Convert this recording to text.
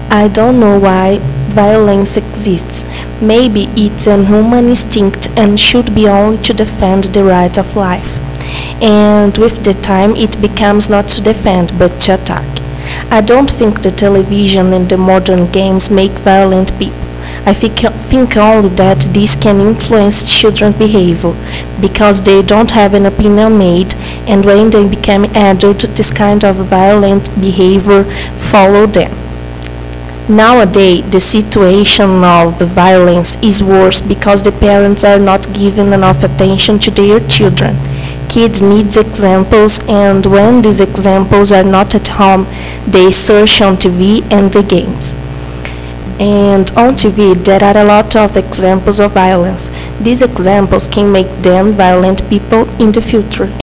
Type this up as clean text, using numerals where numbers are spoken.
I don't know why violence exists. Maybe it's an human instinct and should be only to defend the right of life. And with the time, it becomes not to defend but to attack. I don't think the television and the modern games make violent people. I think only that this can influence children's behavior because they don't have an opinion made, and when they become adult, this kind of violent behavior follow them. Nowadays, the situation of the violence is worse because the parents are not giving enough attention to their children. Kids need examples, and when these examples are not at home, they search on TV and the games. And on TV, there are a lot of examples of violence. These examples can make them violent people in the future.